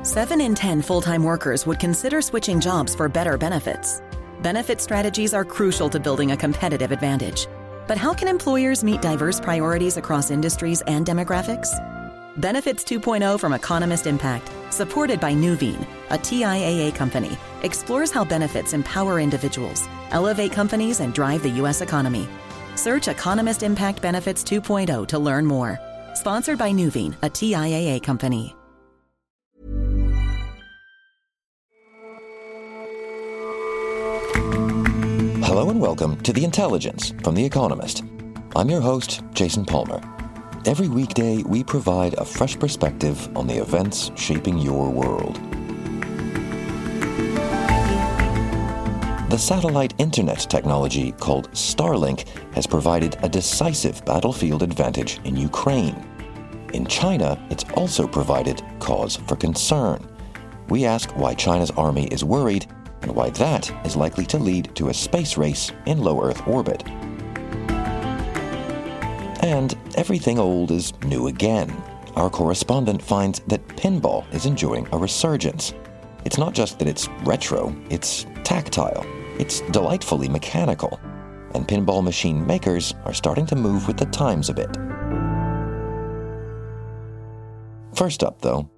7 in 10 full-time workers would consider switching jobs for better benefits. Benefit strategies are crucial to building a competitive advantage. But how can employers meet diverse priorities across industries and demographics? Benefits 2.0 from Economist Impact, supported by Nuveen, a TIAA company, explores how benefits empower individuals, elevate companies, and drive the U.S. economy. Search Economist Impact Benefits 2.0 to learn more. Sponsored by Nuveen, a TIAA company. Hello and welcome to The Intelligence from The Economist. I'm your host, Jason Palmer. Every weekday, we provide a fresh perspective on the events shaping your world. The satellite internet technology called Starlink has provided a decisive battlefield advantage in Ukraine. In China, it's also provided cause for concern. We ask why China's army is worried and why that is likely to lead to a space race in low Earth orbit. And everything old is new again. Our correspondent finds that pinball is enjoying a resurgence. It's not just that it's retro, it's tactile, it's delightfully mechanical. And pinball machine makers are starting to move with the times a bit. First up, though,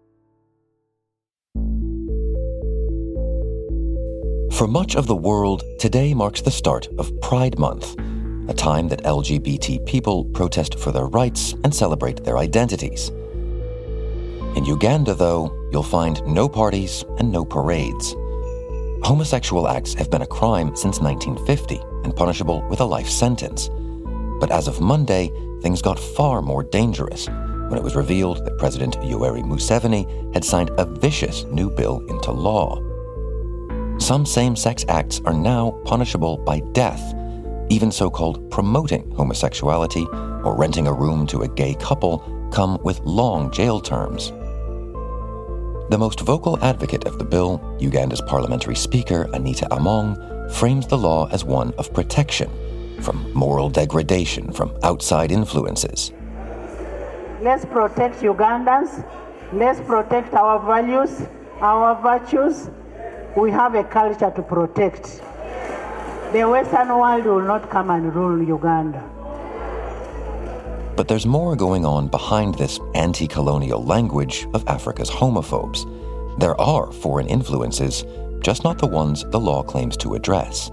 for much of the world, today marks the start of Pride Month, a time that LGBT people protest for their rights and celebrate their identities. In Uganda, though, you'll find no parties and no parades. Homosexual acts have been a crime since 1950 and punishable with a life sentence. But as of Monday, things got far more dangerous when it was revealed that President Yoweri Museveni had signed a vicious new bill into law. Some same-sex acts are now punishable by death. Even so-called promoting homosexuality or renting a room to a gay couple come with long jail terms. The most vocal advocate of the bill, Uganda's parliamentary speaker, Anita Among, frames the law as one of protection from moral degradation from outside influences. Let's protect Ugandans. Let's protect our values, our virtues. We have a culture to protect. The Western world will not come and rule Uganda. But there's more going on behind this anti-colonial language of Africa's homophobes. There are foreign influences, just not the ones the law claims to address.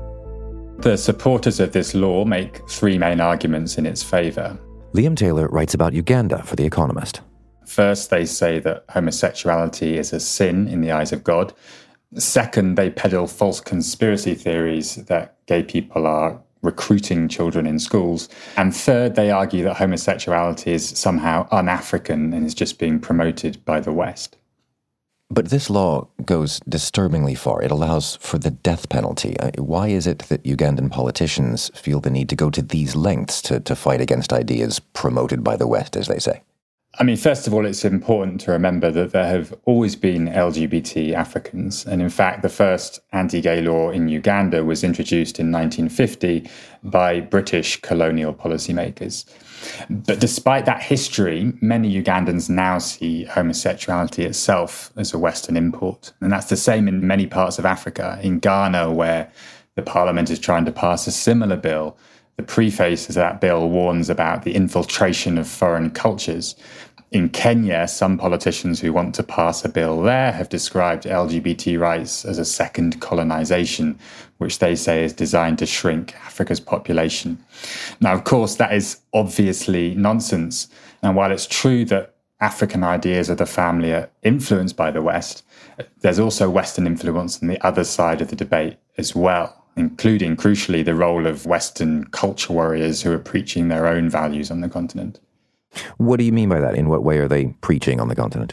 The supporters of this law make three main arguments in its favour. Liam Taylor writes about Uganda for The Economist. First, they say that homosexuality is a sin in the eyes of God. Second, they peddle false conspiracy theories that gay people are recruiting children in schools. And third, they argue that homosexuality is somehow un-African and is just being promoted by the West. But this law goes disturbingly far. It allows for the death penalty. Why is it that Ugandan politicians feel the need to go to these lengths to fight against ideas promoted by the West, as they say? I mean, first of all, it's important to remember that there have always been LGBT Africans. And in fact, the first anti-gay law in Uganda was introduced in 1950 by British colonial policymakers. But despite that history, many Ugandans now see homosexuality itself as a Western import. And that's the same in many parts of Africa. In Ghana, where the parliament is trying to pass a similar bill, the preface to that bill warns about the infiltration of foreign cultures. In Kenya, some politicians who want to pass a bill there have described LGBT rights as a second colonization, which they say is designed to shrink Africa's population. Now, of course, that is obviously nonsense. And while it's true that African ideas of the family are influenced by the West, there's also Western influence on the other side of the debate as well, including, crucially, the role of Western culture warriors who are preaching their own values on the continent. What do you mean by that? In what way are they preaching on the continent?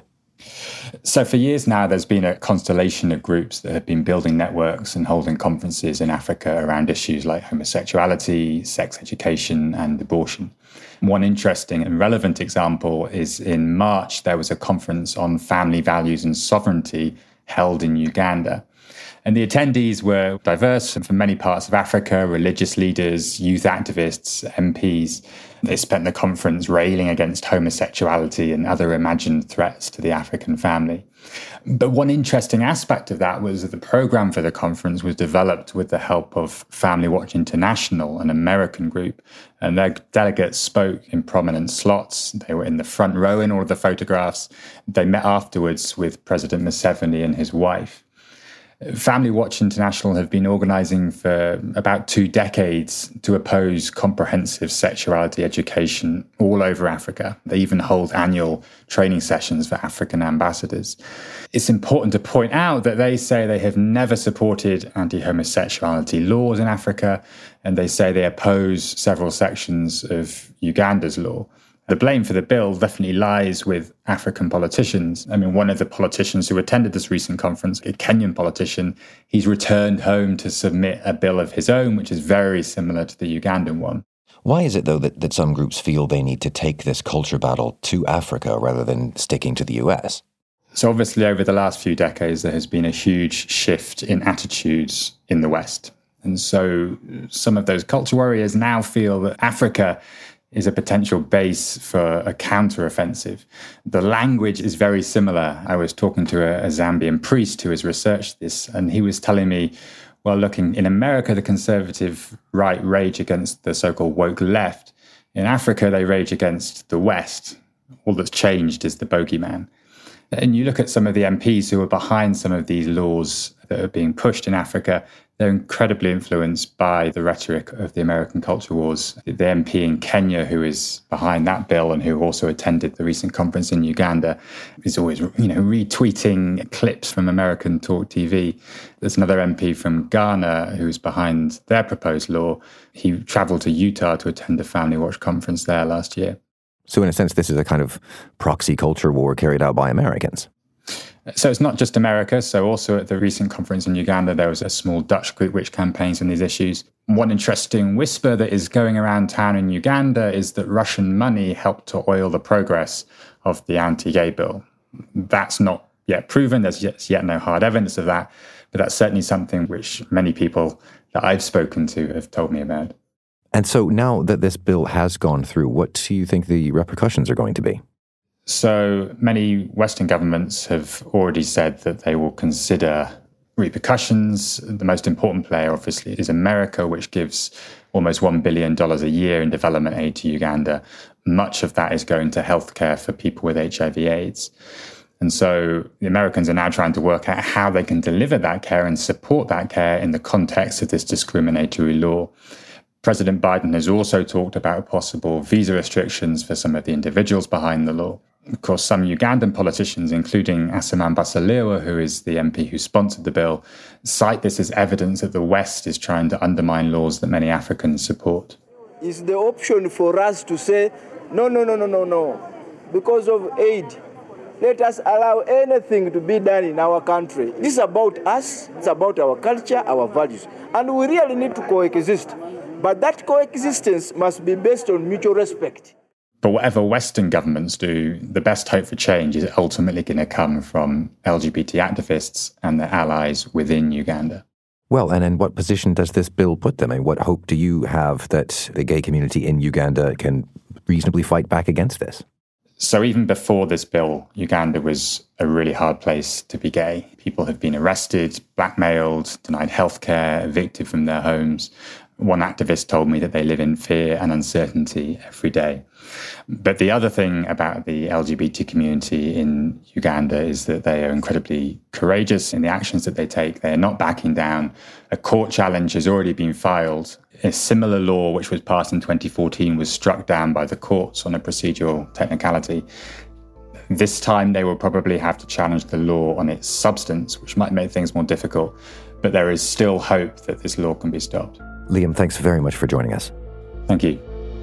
So for years now, there's been a constellation of groups that have been building networks and holding conferences in Africa around issues like homosexuality, sex education, and abortion. One interesting and relevant example is in March, there was a conference on family values and sovereignty held in Uganda. And the attendees were diverse and from many parts of Africa, religious leaders, youth activists, MPs. They spent the conference railing against homosexuality and other imagined threats to the African family. But one interesting aspect of that was that the program for the conference was developed with the help of Family Watch International, an American group, and their delegates spoke in prominent slots. They were in the front row in all of the photographs. They met afterwards with President Museveni and his wife. Family Watch International have been organising for about 2 decades to oppose comprehensive sexuality education all over Africa. They even hold annual training sessions for African ambassadors. It's important to point out that they say they have never supported anti-homosexuality laws in Africa, and they say they oppose several sections of Uganda's law. The blame for the bill definitely lies with African politicians. I mean, one of the politicians who attended this recent conference, a Kenyan politician, he's returned home to submit a bill of his own, which is very similar to the Ugandan one. Why is it, though, that some groups feel they need to take this culture battle to Africa rather than sticking to the US? So obviously, over the last few decades, there has been a huge shift in attitudes in the West. And so some of those culture warriors now feel that Africa is a potential base for a counter-offensive. The language is very similar. I was talking to a Zambian priest who has researched this, and he was telling me, well, look, in America, the conservative right rage against the so-called woke left. In Africa, they rage against the West. All that's changed is the bogeyman. And you look at some of the MPs who are behind some of these laws that are being pushed in Africa, they're incredibly influenced by the rhetoric of the American culture wars. The MP in Kenya who is behind that bill and who also attended the recent conference in Uganda is always, retweeting clips from American talk TV. There's another MP from Ghana who's behind their proposed law. He traveled to Utah to attend the Family Watch conference there last year. So in a sense, this is a kind of proxy culture war carried out by Americans. So it's not just America. So also at the recent conference in Uganda, there was a small Dutch group which campaigns on these issues. One interesting whisper that is going around town in Uganda is that Russian money helped to oil the progress of the anti-gay bill. That's not yet proven. There's yet no hard evidence of that. But that's certainly something which many people that I've spoken to have told me about. And so now that this bill has gone through, what do you think the repercussions are going to be? So many Western governments have already said that they will consider repercussions. The most important player, obviously, is America, which gives almost $1 billion a year in development aid to Uganda. Much of that is going to healthcare for people with HIV/AIDS. And so the Americans are now trying to work out how they can deliver that care and support that care in the context of this discriminatory law. President Biden has also talked about possible visa restrictions for some of the individuals behind the law. Of course, some Ugandan politicians, including Asaman Basalirwa, who is the MP who sponsored the bill, cite this as evidence that the West is trying to undermine laws that many Africans support. Is the option for us to say, no, because of aid, let us allow anything to be done in our country. This is about us, it's about our culture, our values, and we really need to coexist. But that coexistence must be based on mutual respect. But whatever Western governments do, the best hope for change is ultimately going to come from LGBT activists and their allies within Uganda. Well, and in what position does this bill put them? And what hope do you have that the gay community in Uganda can reasonably fight back against this? So even before this bill, Uganda was a really hard place to be gay. People have been arrested, blackmailed, denied healthcare, evicted from their homes. One activist told me that they live in fear and uncertainty every day. But the other thing about the LGBT community in Uganda is that they are incredibly courageous in the actions that they take. They are not backing down. A court challenge has already been filed. A similar law, which was passed in 2014, was struck down by the courts on a procedural technicality. This time, they will probably have to challenge the law on its substance, which might make things more difficult. But there is still hope that this law can be stopped. Liam, thanks very much for joining us. Thank you.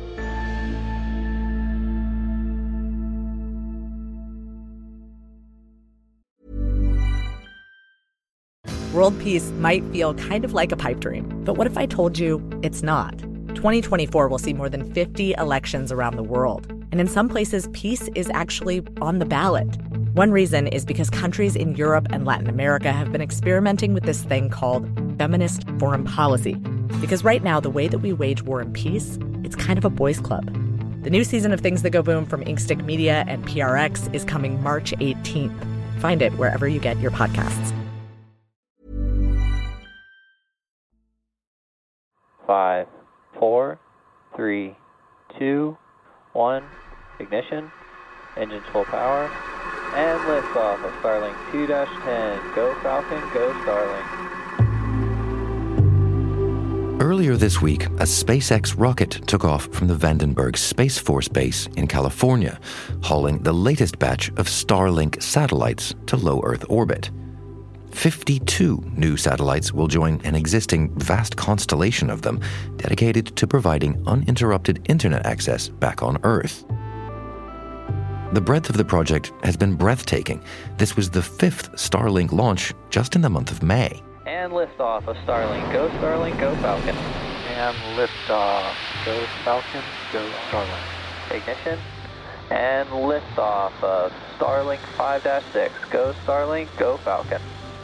World peace might feel kind of like a pipe dream, but what if I told you it's not? 2024 will see more than 50 elections around the world, and in some places, peace is actually on the ballot. One reason is because countries in Europe and Latin America have been experimenting with this thing called feminist foreign policy. Because right now, the way that we wage war and peace, it's kind of a boys' club. The new season of Things That Go Boom from Inkstick Media and PRX is coming March 18th. Find it wherever you get your podcasts. 5, 4, 3, 2, 1, ignition, engines full power, and liftoff of Starlink 2-10. Go Falcon, go Starlink. Earlier this week, a SpaceX rocket took off from the Vandenberg Space Force Base in California, hauling the latest batch of Starlink satellites to low Earth orbit. 52 new satellites will join an existing vast constellation of them dedicated to providing uninterrupted internet access back on Earth. The breadth of the project has been breathtaking. This was the 5th Starlink launch just in the month of May. And liftoff of Starlink. Go Starlink, go Falcon. And liftoff. Go Falcon, go Starlink. Ignition. And liftoff of Starlink 5-6. Go Starlink, go Falcon.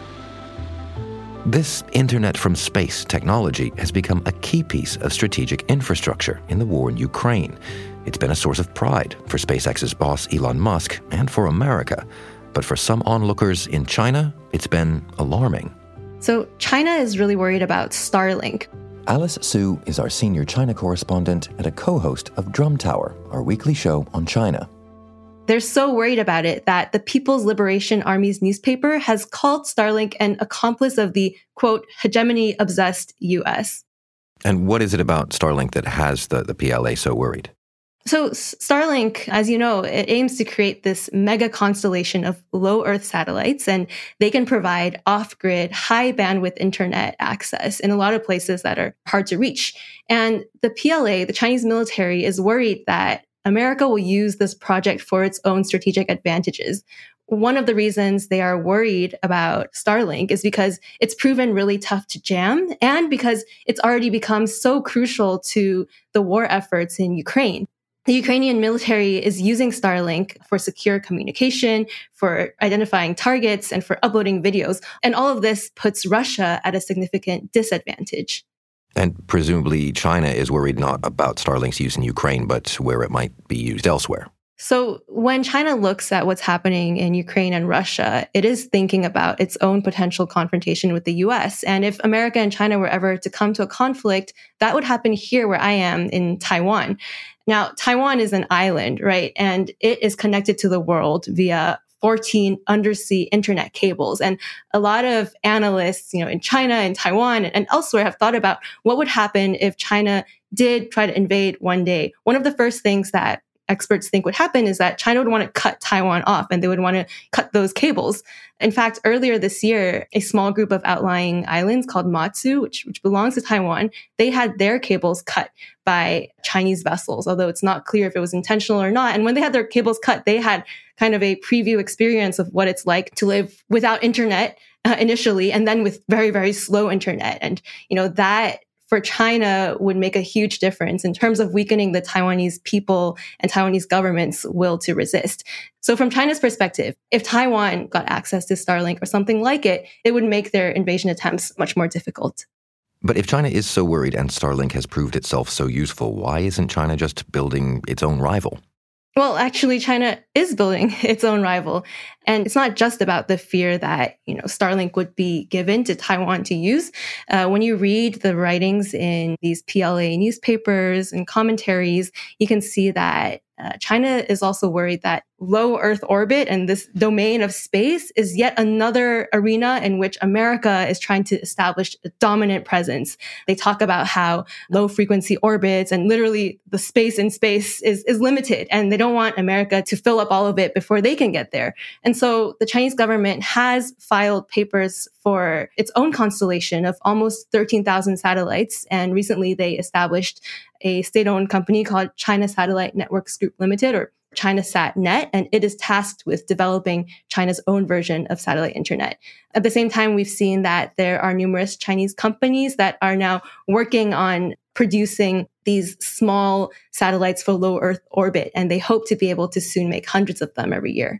This Internet from Space technology has become a key piece of strategic infrastructure in the war in Ukraine. It's been a source of pride for SpaceX's boss Elon Musk and for America. But for some onlookers in China, it's been alarming. So China is really worried about Starlink. Alice Su is our senior China correspondent and a co-host of Drum Tower, our weekly show on China. They're so worried about it that the People's Liberation Army's newspaper has called Starlink an accomplice of the, quote, hegemony-obsessed U.S. And what is it about Starlink that has the PLA so worried? So Starlink, as you know, it aims to create this mega constellation of low Earth satellites, and they can provide off-grid, high-bandwidth internet access in a lot of places that are hard to reach. And the PLA, the Chinese military, is worried that America will use this project for its own strategic advantages. One of the reasons they are worried about Starlink is because it's proven really tough to jam and because it's already become so crucial to the war efforts in Ukraine. The Ukrainian military is using Starlink for secure communication, for identifying targets, and for uploading videos. And all of this puts Russia at a significant disadvantage. And presumably China is worried not about Starlink's use in Ukraine, but where it might be used elsewhere. So when China looks at what's happening in Ukraine and Russia, it is thinking about its own potential confrontation with the US. And if America and China were ever to come to a conflict, that would happen here where I am in Taiwan. Now, Taiwan is an island, right? And it is connected to the world via 14 undersea internet cables. And a lot of analysts, in China and Taiwan and elsewhere have thought about what would happen if China did try to invade one day. One of the first things that experts think would happen is that China would want to cut Taiwan off and they would want to cut those cables. In fact, earlier this year, a small group of outlying islands called Matsu, which belongs to Taiwan, they had their cables cut by Chinese vessels, although it's not clear if it was intentional or not. And when they had their cables cut, they had kind of a preview experience of what it's like to live without internet initially, and then with very, very slow internet. And, that for China would make a huge difference in terms of weakening the Taiwanese people and Taiwanese government's will to resist. So from China's perspective, if Taiwan got access to Starlink or something like it, it would make their invasion attempts much more difficult. But if China is so worried and Starlink has proved itself so useful, why isn't China just building its own rival? Well, actually, China is building its own rival. And it's not just about the fear that, Starlink would be given to Taiwan to use. When you read the writings in these PLA newspapers and commentaries, you can see that China is also worried that low Earth orbit and this domain of space is yet another arena in which America is trying to establish a dominant presence. They talk about how low frequency orbits and literally the space in space is limited, and they don't want America to fill up all of it before they can get there. And so the Chinese government has filed papers for its own constellation of almost 13,000 satellites. And recently they established a state-owned company called China Satellite Networks Group Limited, or ChinaSatNet, and it is tasked with developing China's own version of satellite internet. At the same time, we've seen that there are numerous Chinese companies that are now working on producing these small satellites for low Earth orbit, and they hope to be able to soon make hundreds of them every year.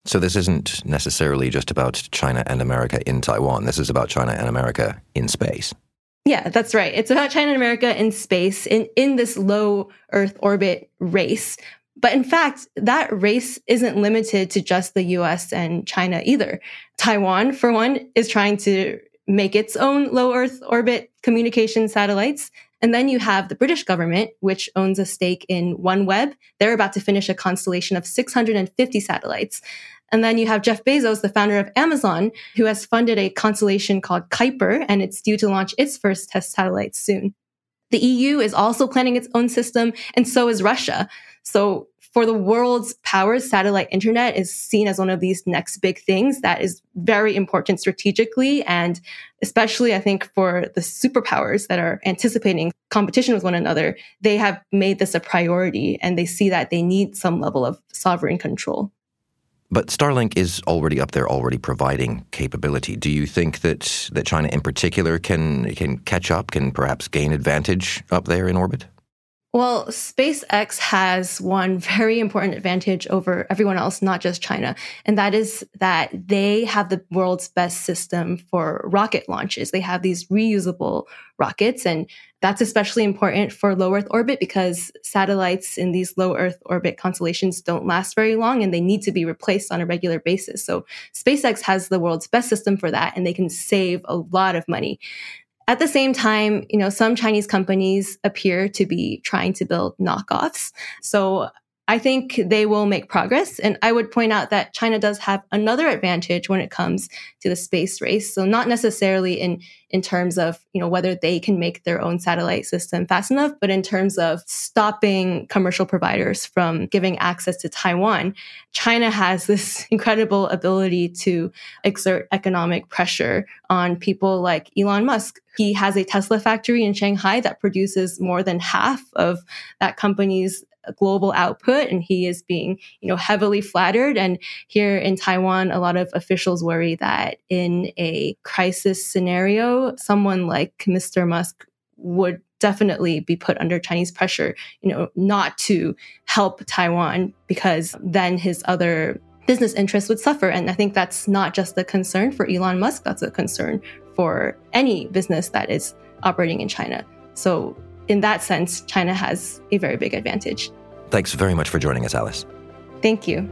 So this isn't necessarily just about China and America in Taiwan. This is about China and America in space. Yeah, that's right. It's about China and America in space, in this low Earth orbit race. But in fact, that race isn't limited to just the US and China either. Taiwan, for one, is trying to make its own low Earth orbit communication satellites. And then you have the British government, which owns a stake in OneWeb. They're about to finish a constellation of 650 satellites. And then you have Jeff Bezos, the founder of Amazon, who has funded a constellation called Kuiper, and it's due to launch its first test satellites soon. The EU is also planning its own system, and so is Russia. So for the world's powers, satellite internet is seen as one of these next big things that is very important strategically, and especially, I think, for the superpowers that are anticipating competition with one another, they have made this a priority, and they see that they need some level of sovereign control. But Starlink is already up there, already providing capability. Do you think that China in particular can catch up, can perhaps gain advantage up there in orbit? Well, SpaceX has one very important advantage over everyone else, not just China, and that is that they have the world's best system for rocket launches. They have these reusable rockets, and that's especially important for low Earth orbit because satellites in these low Earth orbit constellations don't last very long and they need to be replaced on a regular basis. So SpaceX has the world's best system for that, and they can save a lot of money. At the same time, some Chinese companies appear to be trying to build knockoffs. So I think they will make progress. And I would point out that China does have another advantage when it comes to the space race. So not necessarily in terms of, whether they can make their own satellite system fast enough, but in terms of stopping commercial providers from giving access to Taiwan. China has this incredible ability to exert economic pressure on people like Elon Musk. He has a Tesla factory in Shanghai that produces more than half of that company's global output, and he is being, heavily flattered. And here in Taiwan, a lot of officials worry that in a crisis scenario, someone like Mr. Musk would definitely be put under Chinese pressure, not to help Taiwan, because then his other business interests would suffer. And I think that's not just a concern for Elon Musk, that's a concern for any business that is operating in China. So in that sense, China has a very big advantage. Thanks very much for joining us, Alice. Thank you.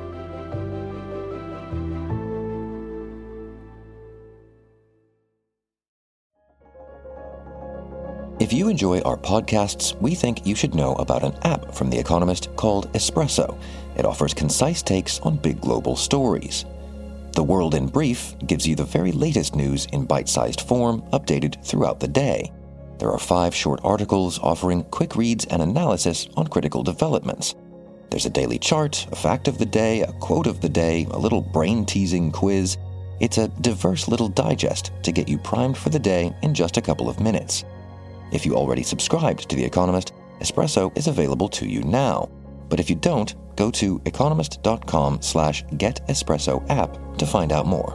If you enjoy our podcasts, we think you should know about an app from The Economist called Espresso. It offers concise takes on big global stories. The World in Brief gives you the very latest news in bite-sized form, updated throughout the day. There are 5 short articles offering quick reads and analysis on critical developments. There's a daily chart, a fact of the day, a quote of the day, a little brain-teasing quiz. It's a diverse little digest to get you primed for the day in just a couple of minutes. If you already subscribed to The Economist, Espresso is available to you now. But if you don't, go to economist.com/getespresso app to find out more.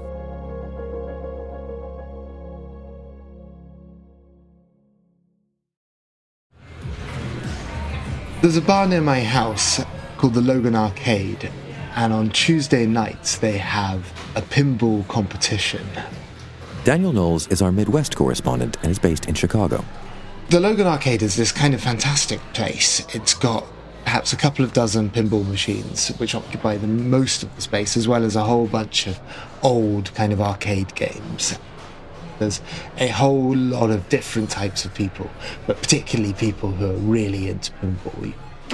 There's a bar near my house called the Logan Arcade, and on Tuesday nights they have a pinball competition. Daniel Knowles is our Midwest correspondent and is based in Chicago. The Logan Arcade is this kind of fantastic place. It's got perhaps a couple of dozen pinball machines, which occupy the most of the space, as well as a whole bunch of old kind of arcade games. There's a whole lot of different types of people, but particularly people who are really into pinball.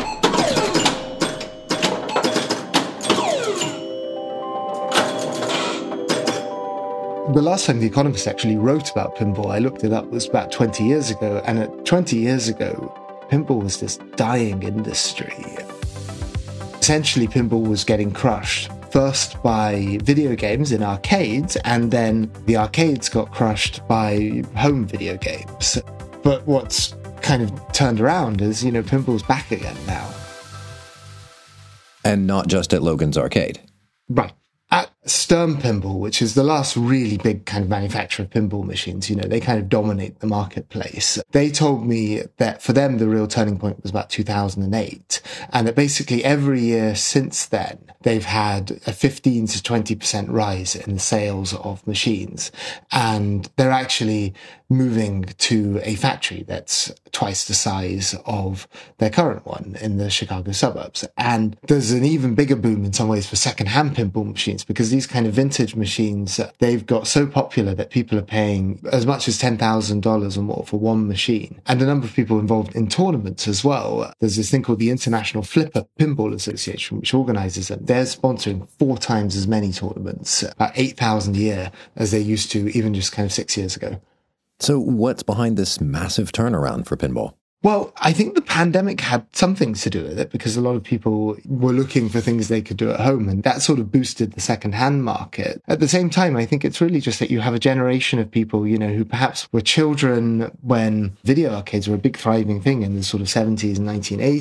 The last time The Economist actually wrote about pinball, I looked it up, was about 20 years ago, and at 20 years ago, pinball was this dying industry. Essentially, pinball was getting crushed. First by video games in arcades, and then the arcades got crushed by home video games. But what's kind of turned around is, pinball's back again now. And not just at Logan's Arcade. Right. At Stern Pinball, which is the last really big kind of manufacturer of pinball machines, they kind of dominate the marketplace. They told me that for them, the real turning point was about 2008. And that basically every year since then, they've had a 15 to 20% rise in the sales of machines. And they're actually moving to a factory that's twice the size of their current one in the Chicago suburbs. And there's an even bigger boom in some ways for second-hand pinball machines, because these kind of vintage machines, they've got so popular that people are paying as much as $10,000 or more for one machine. And a number of people involved in tournaments as well. There's this thing called the International Flipper Pinball Association, which organizes them. They're sponsoring 4 times as many tournaments, about 8,000 a year, as they used to even just kind of 6 years ago. So what's behind this massive turnaround for pinball? Well, I think the pandemic had something to do with it, because a lot of people were looking for things they could do at home, and that sort of boosted the second-hand market. At the same time, I think it's really just that you have a generation of people, who perhaps were children when video arcades were a big thriving thing in the sort of 70s and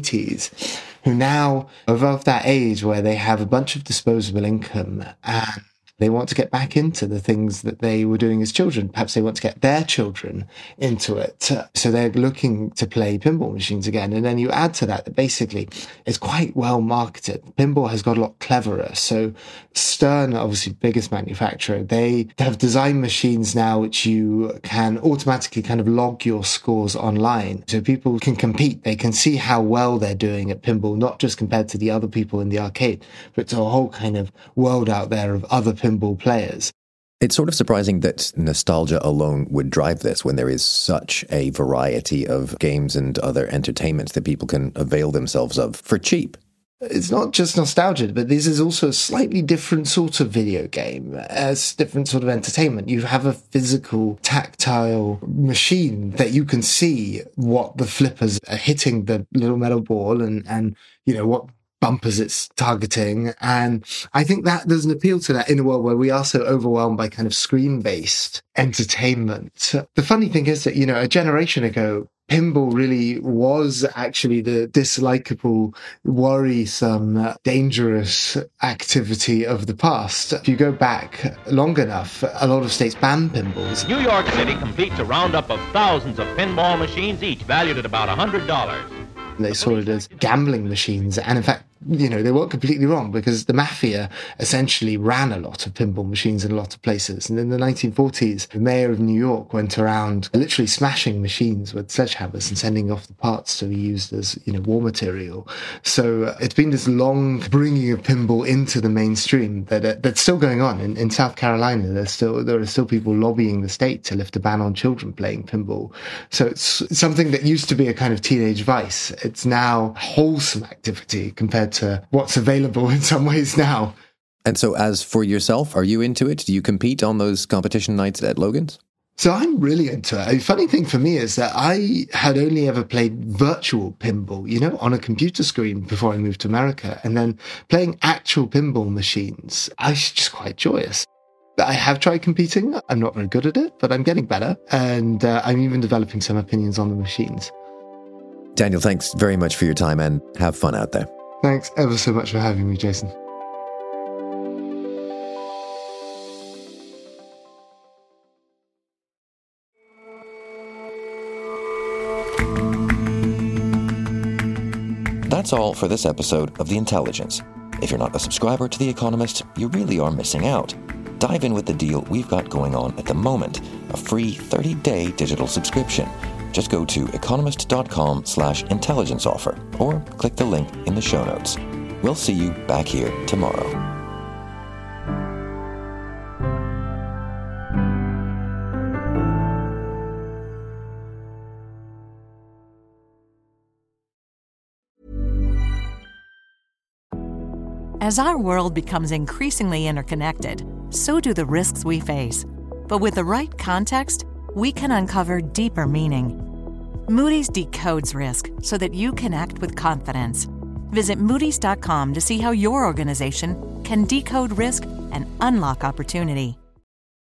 1980s, who now are of that age where they have a bunch of disposable income and they want to get back into the things that they were doing as children. Perhaps they want to get their children into it. So they're looking to play pinball machines again. And then you add to that basically it's quite well marketed. Pinball has got a lot cleverer. So Stern, obviously biggest manufacturer, they have designed machines now which you can automatically kind of log your scores online. So people can compete. They can see how well they're doing at pinball, not just compared to the other people in the arcade, but to a whole kind of world out there of other pinball players. It's sort of surprising that nostalgia alone would drive this when there is such a variety of games and other entertainments that people can avail themselves of for cheap. It's not just nostalgia, but this is also a slightly different sort of video game, a different sort of entertainment. You have a physical, tactile machine that you can see what the flippers are hitting the little metal ball and what bumpers it's targeting. And I think that there's an appeal to that in a world where we are so overwhelmed by kind of screen-based entertainment. The funny thing is that, a generation ago, pinball really was actually the dislikable, worrisome, dangerous activity of the past. If you go back long enough, a lot of states banned pinballs. New York City completes a roundup of thousands of pinball machines, each valued at about $100. They saw it as gambling machines. And in fact, they weren't completely wrong, because the mafia essentially ran a lot of pinball machines in a lot of places. And in the 1940s, the mayor of New York went around literally smashing machines with sledgehammers and sending off the parts to be used as, war material. So it's been this long bringing of pinball into the mainstream that's still going on. In South Carolina, there are still people lobbying the state to lift a ban on children playing pinball. So it's something that used to be a kind of teenage vice. It's now wholesome activity compared to what's available in some ways now. And so as for yourself, are you into it? Do you compete on those competition nights at Logan's? So I'm really into it. A funny thing for me is that I had only ever played virtual pinball, on a computer screen before I moved to America. And then playing actual pinball machines, I was just quite joyous. I have tried competing. I'm not very good at it, but I'm getting better. And I'm even developing some opinions on the machines. Daniel, thanks very much for your time, and have fun out there. Thanks ever so much for having me, Jason. That's all for this episode of The Intelligence. If you're not a subscriber to The Economist, you really are missing out. Dive in with the deal we've got going on at the moment, a free 30-day digital subscription. Just go to economist.com/intelligence offer or click the link in the show notes. We'll see you back here tomorrow. As our world becomes increasingly interconnected, so do the risks we face. But with the right context, we can uncover deeper meaning. Moody's decodes risk so that you can act with confidence. Visit Moody's.com to see how your organization can decode risk and unlock opportunity.